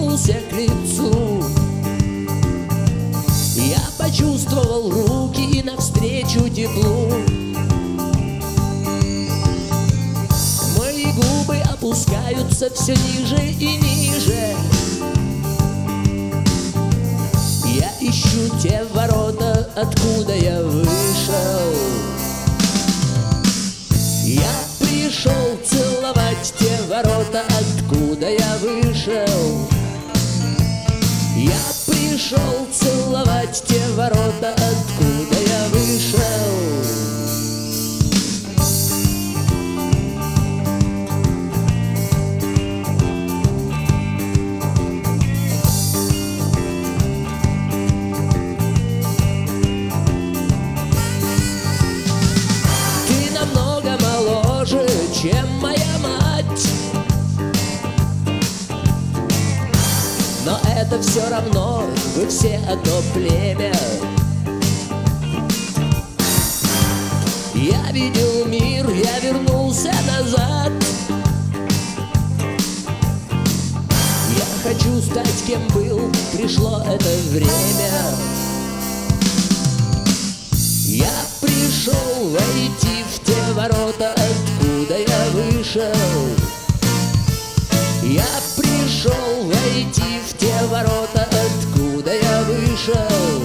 прикоснулся к лицу. Я почувствовал руки навстречу теплу. Мои губы опускаются все ниже и ниже. Я ищу те ворота, откуда я вышел. Я пришел целовать те ворота, откуда я вышел. Я пришел целовать те ворота, откуда я вышел. Ты намного моложе, чем моя мать, но это все равно, вы все одно племя. Я видел мир, я вернулся назад. Я хочу стать кем был, пришло это время. Я пришел войти в те ворота, откуда я вышел. Я пришел войти в те ворота, откуда я вышел.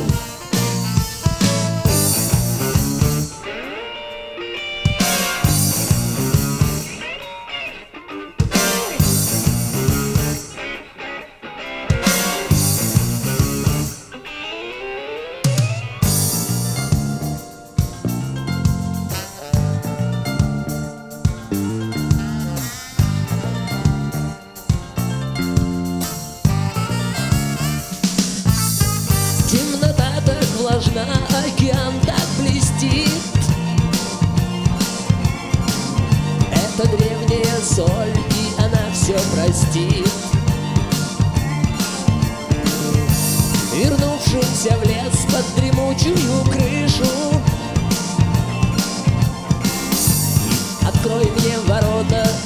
Темнота так влажна, океан так блестит. Это древняя соль, и она все простит. Вернувшимся в лес под дремучую крышу, открой мне ворота,